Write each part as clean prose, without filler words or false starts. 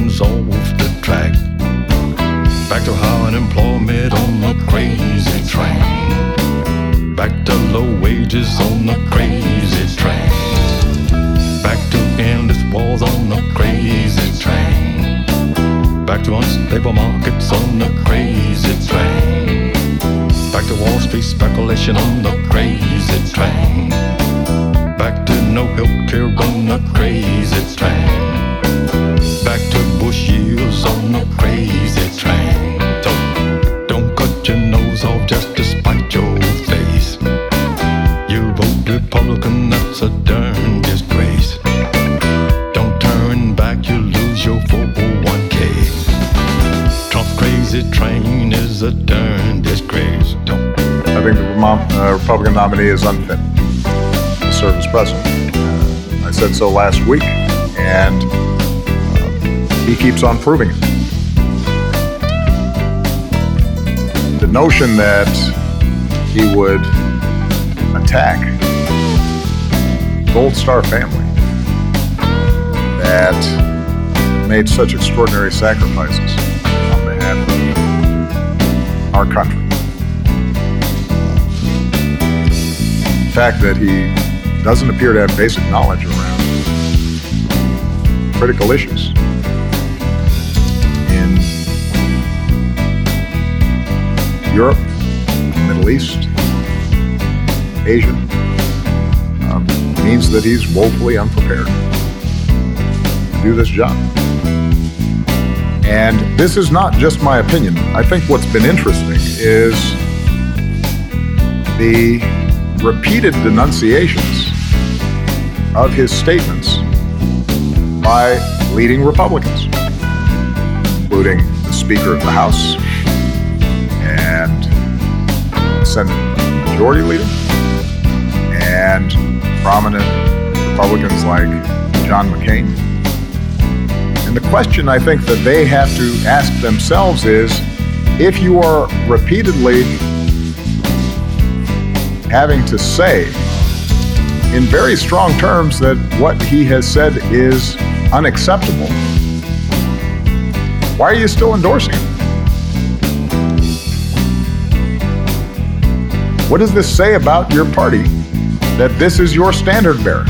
Republicans off the track. Back to high unemployment on the crazy train. Back to low wages on the crazy train. Back to endless wars on the crazy train. Back to unstable markets on the crazy train. Back to Wall Street speculation on the crazy train. Back to no health care on the crazy train. Back to Bush years on the crazy train. So don't cut your nose off just to spite your face. You vote Republican, that's a darn disgrace. Don't turn back, you lose your 401k. Trump's crazy train is a darn disgrace. I think the Republican nominee is unfit to serve as president. I said so last week, and he keeps on proving it. The notion that he would attack Gold Star family that made such extraordinary sacrifices on behalf of our country. The fact that he doesn't appear to have basic knowledge around critical issues in Europe, Middle East, Asia, means that he's woefully unprepared to do this job. And this is not just my opinion. I think what's been interesting is the repeated denunciations of his statements by leading Republicans, including the Speaker of the House and Senate Majority Leader, and prominent Republicans like John McCain. And the question I think that they have to ask themselves is, if you are repeatedly having to say in very strong terms that what he has said is unacceptable, why are you still endorsing it? What does this say about your party that this is your standard bearer?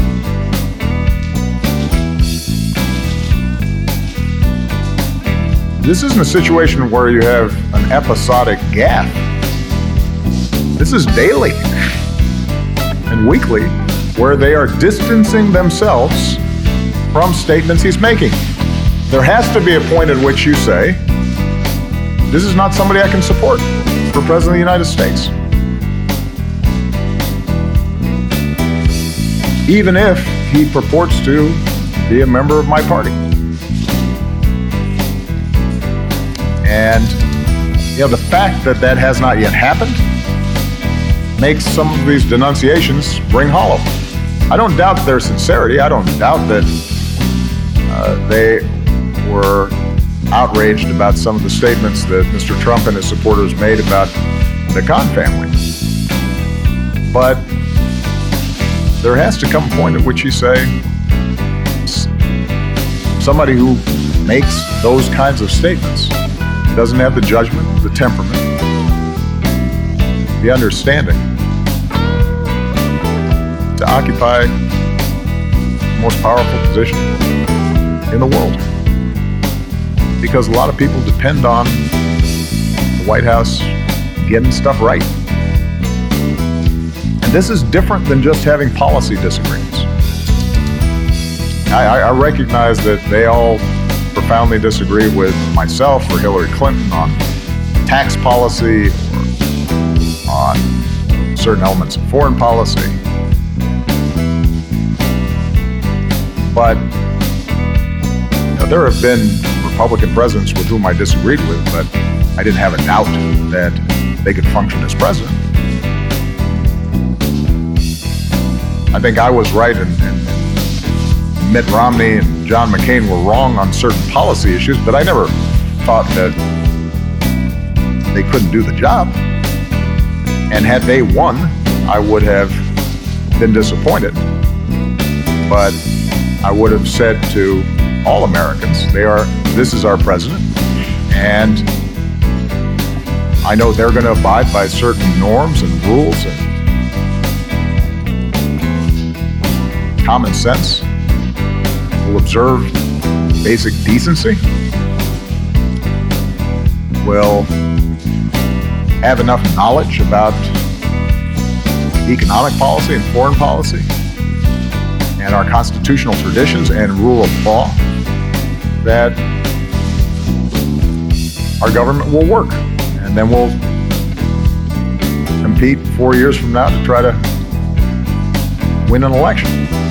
This isn't a situation where you have an episodic gaffe. This is daily and weekly, where they are distancing themselves from statements he's making. There has to be a point at which you say, this is not somebody I can support for President of the United States. Even if he purports to be a member of my party. And, the fact that that has not yet happened makes some of these denunciations ring hollow. I don't doubt their sincerity. I don't doubt that they were outraged about some of the statements that Mr. Trump and his supporters made about the Khan family. But there has to come a point at which you say, somebody who makes those kinds of statements doesn't have the judgment, the temperament, the understanding to occupy the most powerful position in the world. Because a lot of people depend on the White House getting stuff right. And this is different than just having policy disagreements. I recognize that they all profoundly disagree with myself or Hillary Clinton on tax policy or on certain elements of foreign policy. But there have been Republican presidents with whom I disagreed with, but I didn't have a doubt that they could function as president. I think I was right and Mitt Romney and John McCain were wrong on certain policy issues, but I never thought that they couldn't do the job. And had they won, I would have been disappointed. But I would have said to all Americans. This is our president, and I know they're going to abide by certain norms and rules and common sense. Will observe basic decency. Will have enough knowledge about economic policy and foreign policy and our constitutional traditions and rule of law that our government will work. And then we'll compete 4 years from now to try to win an election.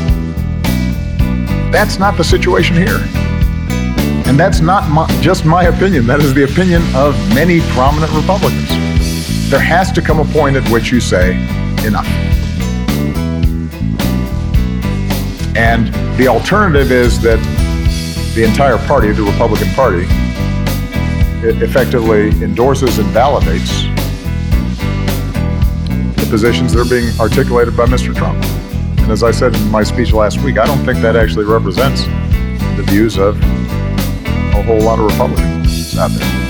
That's not the situation here. And that's not just my opinion. That is the opinion of many prominent Republicans. There has to come a point at which you say, enough. And the alternative is that the entire party, the Republican Party, it effectively endorses and validates the positions that are being articulated by Mr. Trump. And as I said in my speech last week, I don't think that actually represents the views of a whole lot of Republicans out there.